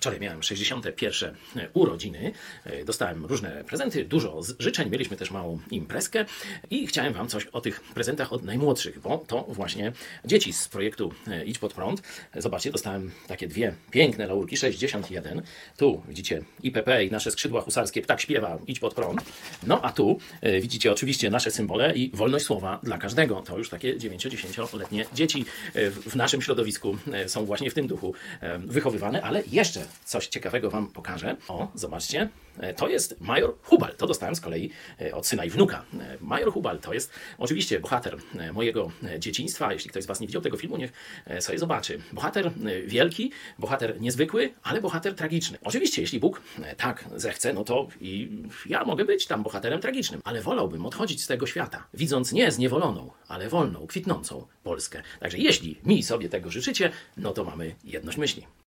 Wczoraj miałem 61. urodziny, dostałem różne prezenty, dużo życzeń, mieliśmy też małą imprezkę i chciałem Wam coś o tych prezentach od najmłodszych, bo to właśnie dzieci z projektu Idź Pod Prąd. Zobaczcie, dostałem takie dwie piękne laurki, 61. Tu widzicie IPP i nasze skrzydła husarskie, ptak śpiewa, Idź Pod Prąd. No a tu widzicie oczywiście nasze symbole i wolność słowa dla każdego. To już takie 9-10-letnie dzieci w naszym środowisku są właśnie w tym duchu wychowywane, ale jeszcze coś ciekawego Wam pokażę. O, zobaczcie, to jest major Hubal. To dostałem z kolei od syna i wnuka. Major Hubal to jest oczywiście bohater mojego dzieciństwa. Jeśli ktoś z Was nie widział tego filmu, niech sobie zobaczy. Bohater wielki, bohater niezwykły, ale bohater tragiczny. Oczywiście, jeśli Bóg tak zechce, no to i ja mogę być tam bohaterem tragicznym, ale wolałbym odchodzić z tego świata, widząc nie zniewoloną, ale wolną, kwitnącą Polskę. Także jeśli mi sobie tego życzycie, no to mamy jedność myśli.